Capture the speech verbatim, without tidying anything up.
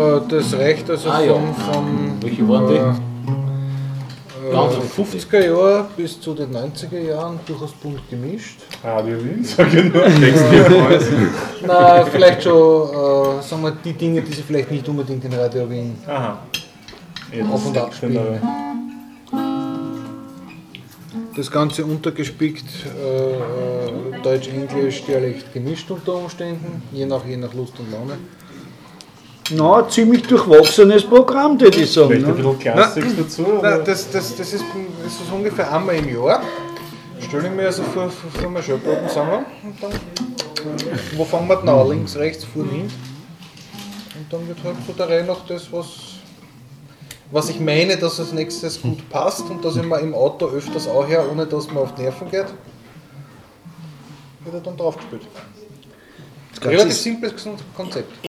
Äh, das reicht also Ah, ja. von, von Welche waren die? äh, Ganz äh, fünfziger Jahren bis zu den neunziger Jahren durchaus bunt gemischt. Radio Wien, sage ich nur. Textilpreis. Na, vielleicht schon, äh, sagen wir, die Dinge, die sie vielleicht nicht unbedingt in Radio Wien Aha. auf und ab spielen. Das Ganze untergespickt, äh, äh, Deutsch, Englisch, Dialekt gemischt unter Umständen, je nach, je nach Lust und Laune. Na, ein ziemlich durchwachsenes Programm, würde ich sagen. Vielleicht ein Ne? bisschen Klassik dazu? Nein, Oder? das, das, das ist, ist so ungefähr einmal im Jahr. Stelle ich mir also vor, vor, vor meine Schallplattensammlung und dann, wo fangen wir denn an? Links, rechts, vorne, hinten. Und dann wird halt so der Reihe nach das, was, was ich meine, dass als nächstes gut passt und dass ich mir im Auto öfters auch höre, ohne dass mir auf die Nerven geht, wird er dann draufgespielt. Relativ simples Konzept.